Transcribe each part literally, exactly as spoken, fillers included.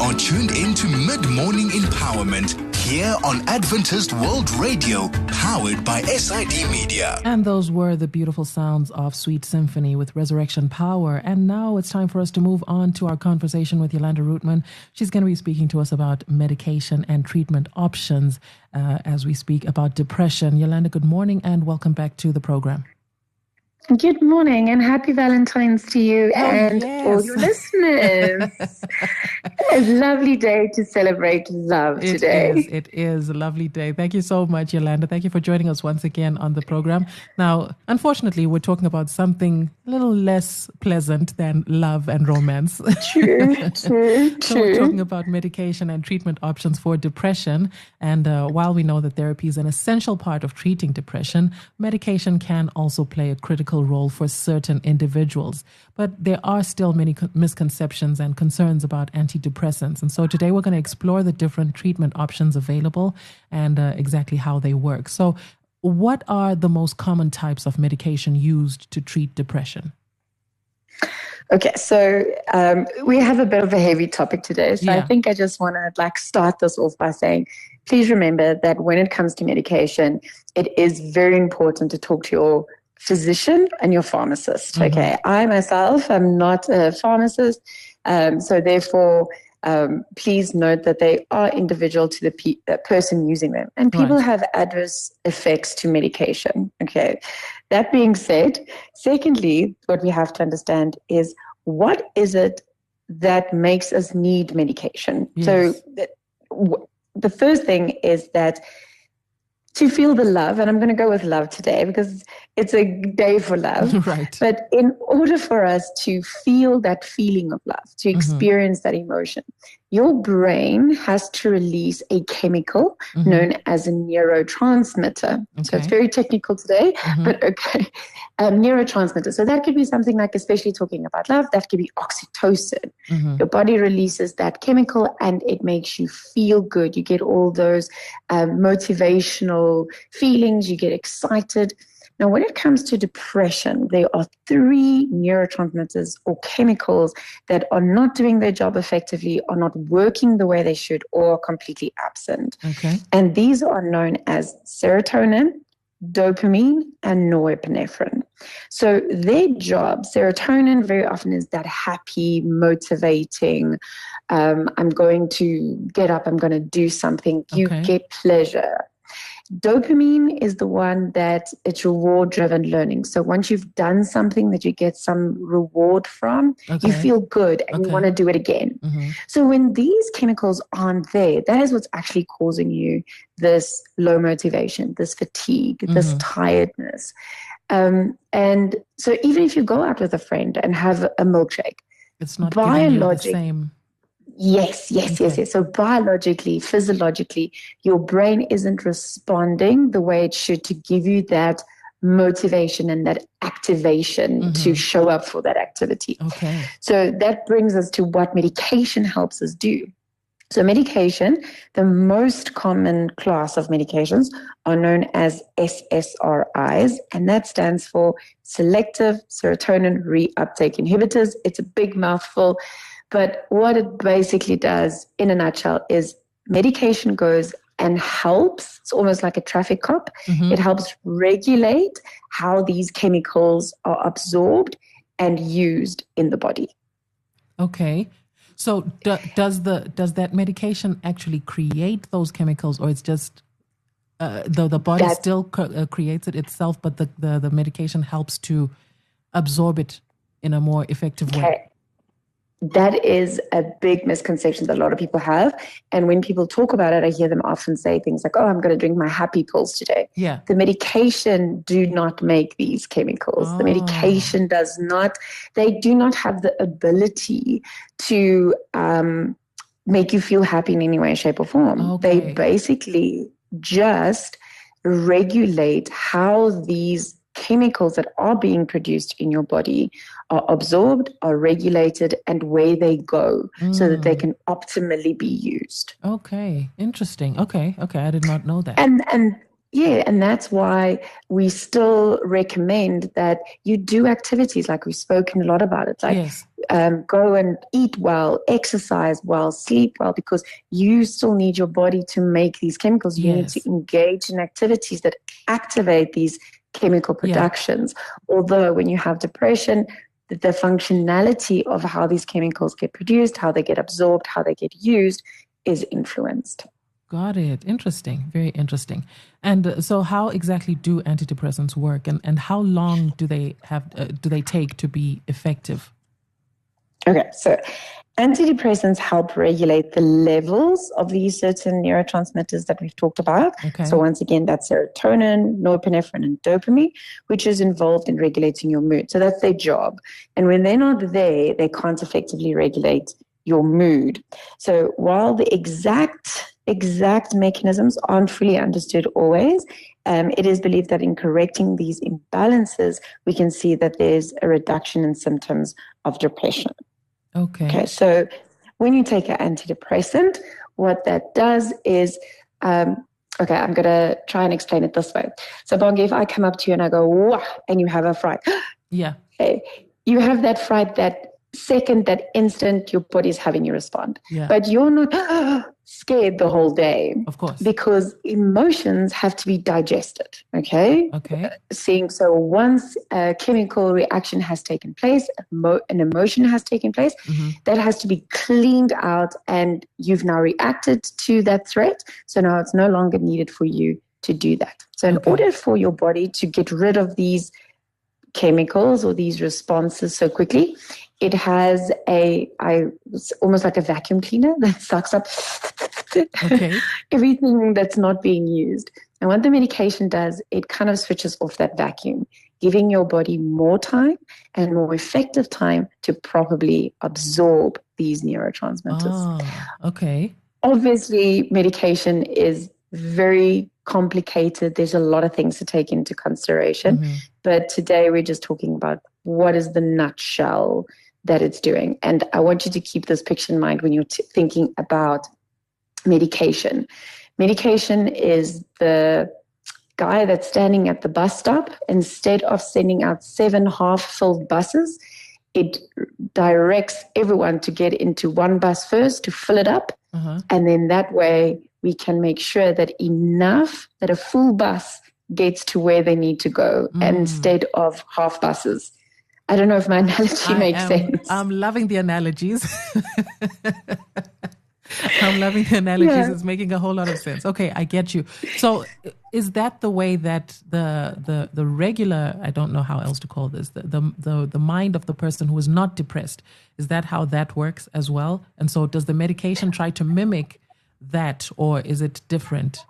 are tuned in to Mid-Morning Empowerment here on Adventist World Radio, powered by S I D Media. And those were the beautiful sounds of Sweet Symphony with Resurrection Power. And now it's time for us to move on to our conversation with Yolanda Rootman. She's going to be speaking to us about medication and treatment options uh, as we speak about depression. Yolanda, good morning and welcome back to the program. Good morning and happy Valentine's to you oh, and yes. all your listeners. A lovely day to celebrate love it today. Is, it is a lovely day. Thank you so much, Yolanda. Thank you for joining us once again on the program. Now, unfortunately, we're talking about something a little less pleasant than love and romance. True, true, So true. we're talking about medication and treatment options for depression. And uh, while we know that therapy is an essential part of treating depression, medication can also play a critical role for certain individuals. But there are still many co- misconceptions and concerns about antidepressants. And so today we're going to explore the different treatment options available and uh, exactly how they work. So what are the most common types of medication used to treat depression? Okay, so um, we have a bit of a heavy topic today. So Yeah. I think I just want to like start this off by saying, please remember that when it comes to medication, it is very important to talk to your physician and your pharmacist. Mm-hmm. Okay, I myself am not a pharmacist, um, so therefore, um, please note that they are individual to the pe- uh, person using them, and people Right. have adverse effects to medication. Okay, that being said, secondly, what we have to understand is what is it that makes us need medication. Yes. So, the, w- the first thing is that to feel the love, and I'm going to go with love today because it's a day for love. Right. But in order for us to feel that feeling of love, to Mm-hmm. experience that emotion, your brain has to release a chemical Mm-hmm. known as a neurotransmitter. So it's Okay. very technical today, Mhm. but okay. Um, neurotransmitter. So that could be something like, especially talking about love, that could be oxytocin. Mhm. Your body releases that chemical and it makes you feel good. You get all those um, motivational feelings. You get excited. Now, when it comes to depression, there are three neurotransmitters or chemicals that are not doing their job effectively, are not working the way they should, or are completely absent. Okay. And these are known as serotonin, dopamine, and norepinephrine. So their job, serotonin very often is that happy, motivating, um, I'm going to get up, I'm going to do something. You Okay. get pleasure. Dopamine is the one that it's reward-driven learning. So once you've done something that you get some reward from, Okay. you feel good and Okay. you want to do it again. Mhm. So when these chemicals aren't there, that is what's actually causing you this low motivation, this fatigue, this Mhm. tiredness. Um, and so even if you go out with a friend and have a milkshake, It's not giving you the biologic- same. yes, yes, yes, Okay. yes. So biologically, physiologically, your brain isn't responding the way it should to give you that motivation and that activation to Mhm. show up for that activity. Okay. So that brings us to what medication helps us do. So medication, the most common class of medications are known as S S R Is, and that stands for selective serotonin reuptake inhibitors. It's a big mouthful, but what it basically does in a nutshell is medication goes and helps, it's almost like a traffic cop, Mhm. it helps regulate how these chemicals are absorbed and used in the body. Okay. So do, does the does that medication actually create those chemicals, or it's just uh, the the body That's- still co- uh, creates it itself, but the, the the medication helps to absorb it in a more effective way? Okay. That is a big misconception that a lot of people have. And when people talk about it, I hear them often say things like, oh, I'm going to drink my happy pills today. Yeah. The medication do not make these chemicals. The Oh. medication does not, they do not have the ability to um, make you feel happy in any way, shape, or form. Okay. They basically just regulate how these chemicals that are being produced in your body are absorbed, are regulated, and where they go so that they Mm. can optimally be used. Okay. Interesting. Okay. Okay. I did not know that. And and Yeah, and that's why we still recommend that you do activities like we've spoken a lot about it, like Yes. um, go and eat well, exercise well, sleep well, because you still need your body to make these chemicals. You need Yes. to engage in activities that activate these chemical productions. Yeah. Although when you have depression, the, the functionality of how these chemicals get produced, how they get absorbed, how they get used is influenced. Got it. Interesting. Very interesting. And uh, so how exactly do antidepressants work, and, and how long do they have uh, do they take to be effective? Okay, so antidepressants help regulate the levels of these certain neurotransmitters that we've talked about. Okay. So once again, that's serotonin, norepinephrine, and dopamine, which is involved in regulating your mood. So that's their job. And when they're not there, they can't effectively regulate your mood. So while the exact exact mechanisms aren't fully understood always, um, it is believed that in correcting these imbalances, we can see that there's a reduction in symptoms of depression. Okay. Okay, so when you take an antidepressant, what that does is, um, okay, I'm going to try and explain it this way. So, Bongi, if I come up to you and I go, wah, and you have a fright. Yeah. Okay, you have that fright, that second, that instant, your body's having you respond. Yeah. But you're not scared the whole day. Of course. Because emotions have to be digested, okay? Okay. Uh, seeing, so once a chemical reaction has taken place, emo- an emotion has taken place, mm-hmm. that has to be cleaned out, and you've now reacted to that threat. So now it's no longer needed for you to do that. So in Okay. order for your body to get rid of these chemicals or these responses so quickly, it has a, I, it's almost like a vacuum cleaner that sucks up okay. everything that's not being used. And what the medication does, it kind of switches off that vacuum, giving your body more time and more effective time to properly absorb these neurotransmitters. Oh, okay. Obviously, medication is very complicated. There's a lot of things to take into consideration. Mm-hmm. But today we're just talking about what is the nutshell that it's doing. And I want you to keep this picture in mind when you're t- thinking about medication. Medication is the guy that's standing at the bus stop. Instead of sending out seven half-filled buses, it directs everyone to get into one bus first to fill it up. Uh-huh. And then that way we can make sure that enough, that a full bus gets to where they need to go mm. instead of half buses. I don't know if my analogy I makes am, sense. I'm loving the analogies. I'm loving the analogies. Yeah. It's making a whole lot of sense. Okay, I get you. So is that the way that the the the regular, I don't know how else to call this, the the the, the mind of the person who is not depressed, is that how that works as well? And so does the medication try to mimic that, or is it different?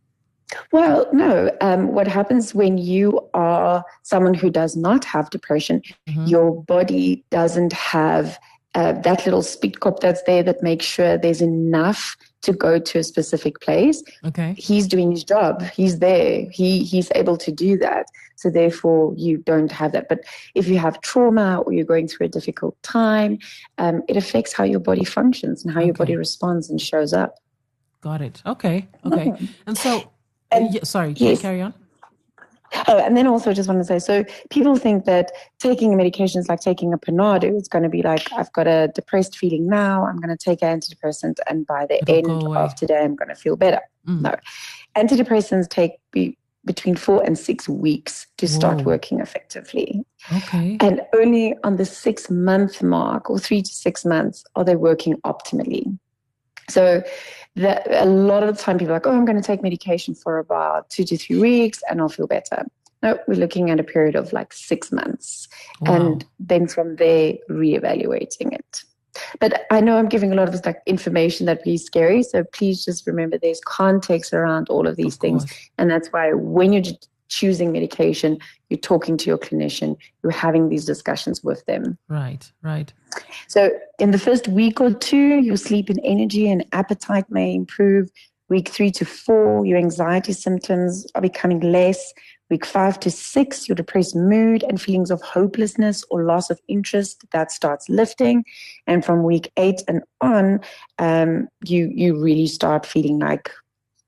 Well, no. Um, what happens when you are someone who does not have depression, mm-hmm. your body doesn't have uh, that little speed cop that's there that makes sure there's enough to go to a specific place. Okay. He's doing his job. He's there. He he's able to do that. So therefore, you don't have that. But if you have trauma or you're going through a difficult time, um, it affects how your body functions and how okay. your body responds and shows up. Got it. Okay. Okay. Mm-hmm. And so... And, yeah, sorry, yes. carry on. Oh, and then also just want to say, so people think that taking a medication is like taking a Panado. It's going to be like, I've got a depressed feeling now, I'm going to take an antidepressant, and by the It'll end of today, I'm going to feel better. Mm. No. Antidepressants take be, between four and six weeks to start Whoa. working effectively. Okay. And only on the six-month mark, or three to six months, are they working optimally. So that a lot of the time people are like, oh, I'm going to take medication for about two to three weeks and I'll feel better. No, we're looking at a period of like six months. Wow. And then from there, reevaluating it. But I know I'm giving a lot of like information that be scary. So please just remember there's context around all of these of things. And that's why when you're choosing medication, you're talking to your clinician, you're having these discussions with them. Right, right. So in the first week or two, your sleep and energy and appetite may improve. Week three to four, your anxiety symptoms are becoming less. Week five to six, your depressed mood and feelings of hopelessness or loss of interest, that starts lifting. And from week eight and on, um, you you really start feeling like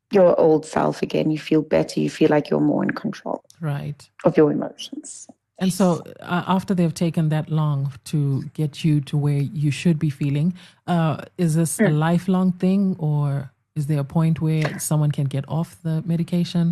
your old self again. You feel better. You feel like you're more in control Right. of your emotions. And so uh, after they've taken that long to get you to where you should be feeling, uh, is this a lifelong thing, or is there a point where someone can get off the medication?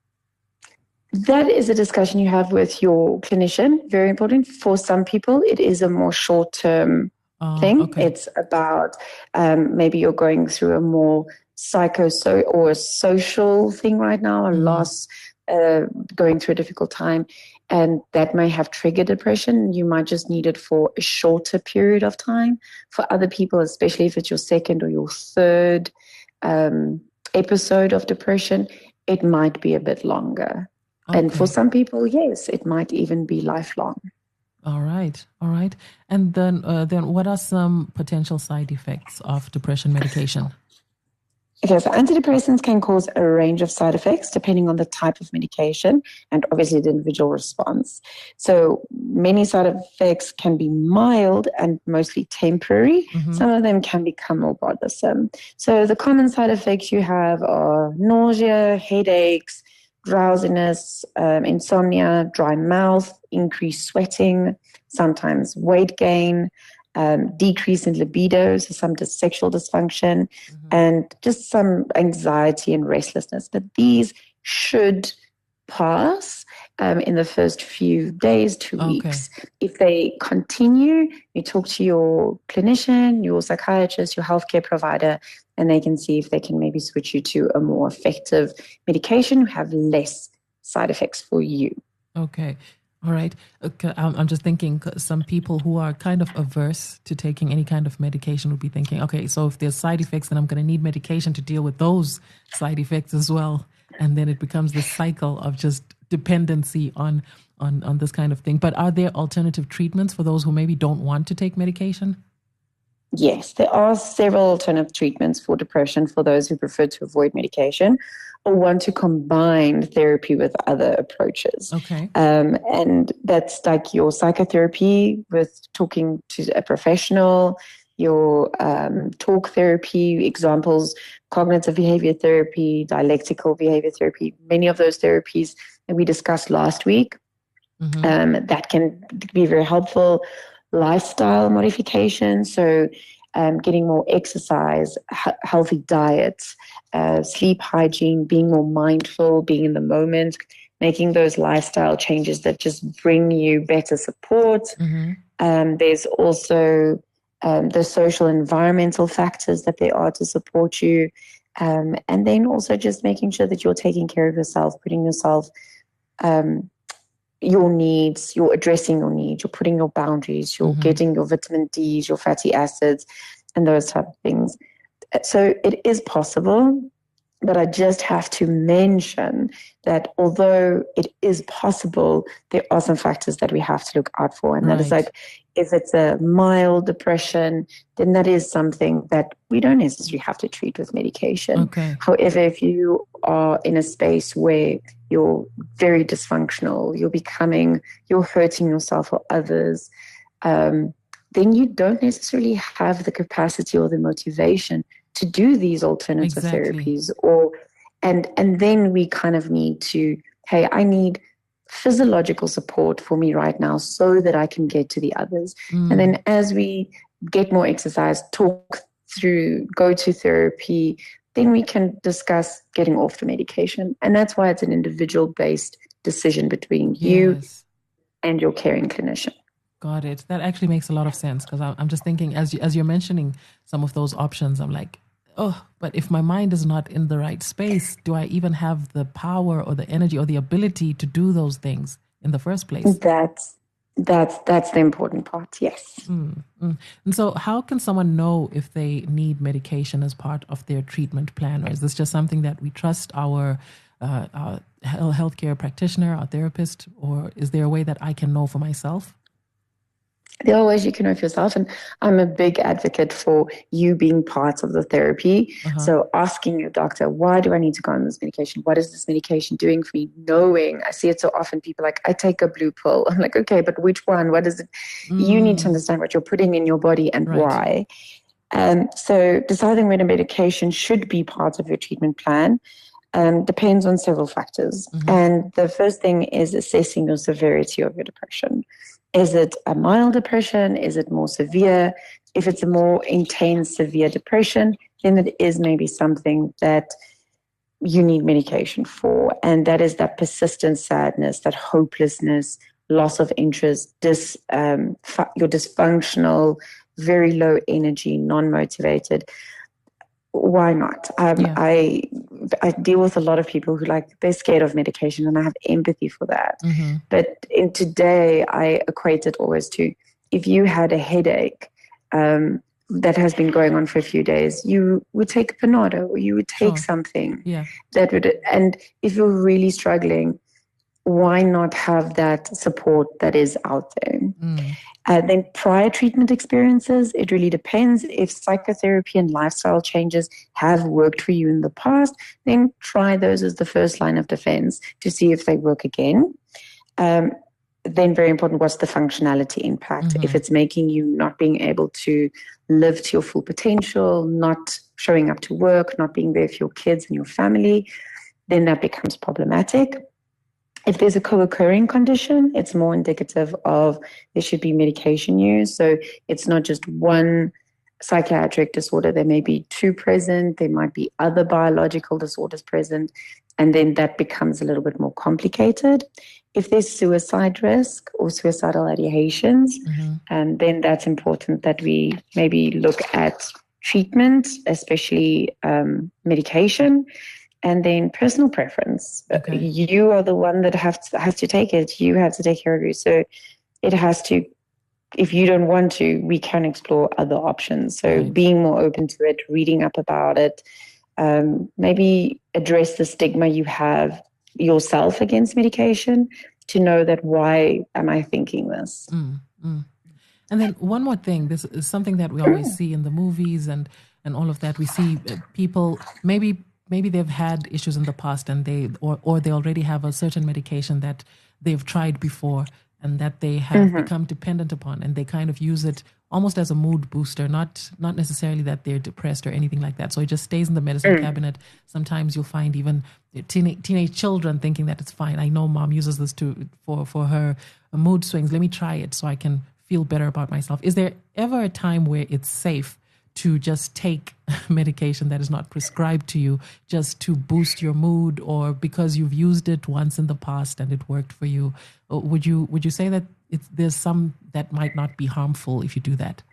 That is a discussion you have with your clinician. Very important. For some people, it is a more short-term Uh, thing. okay. It's about um, maybe you're going through a more psycho so or a social thing right now, a Mhm. loss, uh, going through a difficult time, and that may have triggered depression. You might just need it for a shorter period of time. For other people, especially if it's your second or your third um, episode of depression, it might be a bit longer. And for Okay. some people, yes, it might even be lifelong. All right. All right. And then, uh, then what are some potential side effects of depression medication? Okay, so antidepressants can cause a range of side effects depending on the type of medication and obviously the individual response. So many side effects can be mild and mostly temporary. Mhm. Some of them can become more bothersome. So the common side effects you have are nausea, headaches, drowsiness, um, insomnia, dry mouth, increased sweating, sometimes weight gain, um, decrease in libido, so some dis- sexual dysfunction, Mhm. and just some anxiety and restlessness. But these should pass um, in the first few days to Okay. weeks. If they continue, you talk to your clinician, your psychiatrist, your healthcare provider, and they can see if they can maybe switch you to a more effective medication, have less side effects for you. Okay. All right. Okay. I'm I'm just thinking 'cause some people who are kind of averse to taking any kind of medication would be thinking, okay, so if there's side effects, then I'm going to need medication to deal with those side effects as well. And then it becomes this cycle of just dependency on, on, on this kind of thing. But are there alternative treatments for those who maybe don't want to take medication? Yes, there are several alternative treatments for depression for those who prefer to avoid medication or want to combine therapy with other approaches. Okay. Um, and that's like your psychotherapy with talking to a professional, your um, talk therapy, examples, cognitive behavior therapy, dialectical behavior therapy, many of those therapies that we discussed last week. Mhm. Um, that can be very helpful. Lifestyle modification, so um, getting more exercise, h- healthy diets, uh, sleep hygiene, being more mindful, being in the moment, making those lifestyle changes that just bring you better support. Mhm. Um, there's also um, the social environmental factors that there are to support you. Um, and then also just making sure that you're taking care of yourself, putting yourself um, your needs, you're addressing your needs, you're putting your boundaries, you're Mhm. getting your vitamin D's, your fatty acids, and those type of things. So it is possible, but I just have to mention that although it is possible, there are some factors that we have to look out for. And that is Right. like, if it's a mild depression, then that is something that we don't necessarily have to treat with medication. Okay. However, if you are in a space where you're very dysfunctional, you're becoming, you're hurting yourself or others, um, then you don't necessarily have the capacity or the motivation to do these alternative Exactly. therapies. Or and and then we kind of need to, hey, I need physiological support for me right now so that I can get to the others. Mm. And then as we get more exercise, talk through, go to therapy, then we can discuss getting off the medication. And that's why it's an individual based decision between you Yes. and your caring clinician. Got it. That actually makes a lot of sense because I'm just thinking as you, as you're mentioning some of those options, I'm like, oh, but if my mind is not in the right space, do I even have the power or the energy or the ability to do those things in the first place? That's that's that's the important part. Yes. Mm, mm. And so, how can someone know if they need medication as part of their treatment plan, or is this just something that we trust our uh, our hel- healthcare practitioner, our therapist, or is there a way that I can know for myself? There are ways you can know for yourself, and I'm a big advocate for you being part of the therapy. Uh-huh. So asking your doctor, why do I need to go on this medication? What is this medication doing for me? Knowing, I see it so often, people like, I take a blue pill. I'm like, okay, but which one? What is it? Mm. You need to understand what you're putting in your body and Right. why. Um, so deciding when a medication should be part of your treatment plan um, depends on several factors. Mm-hmm. And the first thing is assessing your severity of your depression. Is it a mild depression? Is it more severe? If it's a more intense, severe depression, then it is maybe something that you need medication for. And that is that persistent sadness, that hopelessness, loss of interest, dis, um, fu- you're dysfunctional, very low energy, non-motivated. Why not? Um, yeah. I I deal with a lot of people who like, they're scared of medication, and I have empathy for that. Mm-hmm. But in today, I equate it always to, if you had a headache um, that has been going on for a few days, you would take a Panado, or you would take sure. something yeah. that would, and if you're really struggling, why not have that support that is out there? Mm. Uh, then prior treatment experiences, it really depends. If psychotherapy and lifestyle changes have worked for you in the past, then try those as the first line of defense to see if they work again. Um, then very important, what's the functionality impact? Mm-hmm. If it's making you not being able to live to your full potential, not showing up to work, not being there for your kids and your family, then that becomes problematic. If there's a co-occurring condition, it's more indicative of there should be medication use. So it's not just one psychiatric disorder. There may be two present. There might be other biological disorders present. And then that becomes a little bit more complicated. If there's suicide risk or suicidal ideations, mm-hmm. and then that's important that we maybe look at treatment, especially um, medication. And then personal preference. Okay. You are the one that have to, has to take it. You have to take care of you. So it has to, if you don't want to, we can explore other options. So right. being more open to it, reading up about it, um, maybe address the stigma you have yourself against medication to know that why am I thinking this? Mm, mm. And then one more thing, this is something that we always see in the movies and, and all of that. We see people maybe Maybe they've had issues in the past, and they or, or they already have a certain medication that they've tried before and that they have mm-hmm. become dependent upon, and they kind of use it almost as a mood booster, not not necessarily that they're depressed or anything like that. So it just stays in the medicine mm. cabinet. Sometimes you'll find even teen, teenage children thinking that it's fine. I know mom uses this to for, for her mood swings. Let me try it so I can feel better about myself. Is there ever a time where it's safe to just take medication that is not prescribed to you just to boost your mood, or because you've used it once in the past and it worked for you? Would you would you say that it's, there's some that might not be harmful if you do that?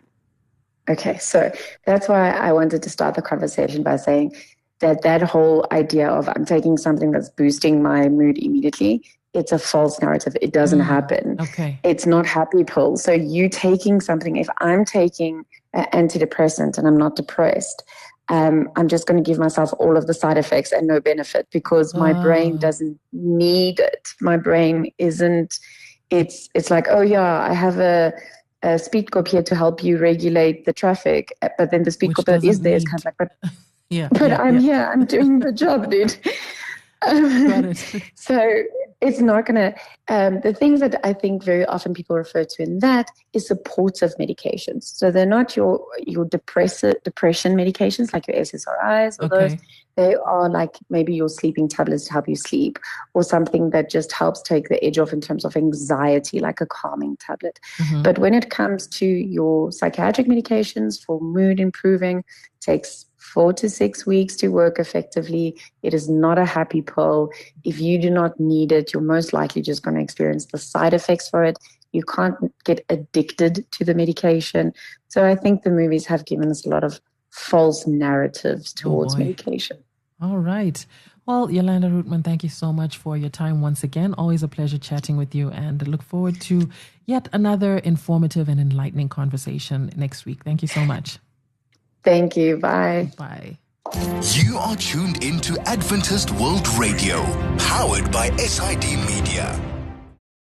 Okay, so that's why I wanted to start the conversation by saying that that whole idea of I'm taking something that's boosting my mood immediately, it's a false narrative. It doesn't mm, happen. Okay. It's not happy pills. So you taking something, if I'm taking an antidepressant and I'm not depressed, um, I'm just going to give myself all of the side effects and no benefit because my oh. brain doesn't need it. My brain isn't, it's it's like, oh yeah, I have a, a speed cop here to help you regulate the traffic. But then the speed cop that is there is kind of like, but, yeah, but yeah, I'm yeah. here, I'm doing the job, dude. Um, Got it. So it's not going to, um, the things that I think very often people refer to in that is supportive medications. So they're not your, your depressive, depression medications like your S S R Is or okay. those. They are like maybe your sleeping tablets to help you sleep, or something that just helps take the edge off in terms of anxiety, like a calming tablet. Mm-hmm. But when it comes to your psychiatric medications for mood improving, it takes four to six weeks to work effectively. It is not a happy pill. If you do not need it, you're most likely just going to experience the side effects for it. You can't get addicted to the medication. So I think the movies have given us a lot of false narratives towards oh medication. All right. Well, Yolanda Rootman, thank you so much for your time once again. Always a pleasure chatting with you, and look forward to yet another informative and enlightening conversation next week. Thank you so much. Thank you. Bye. Bye. You are tuned into Adventist World Radio, powered by S I D Media.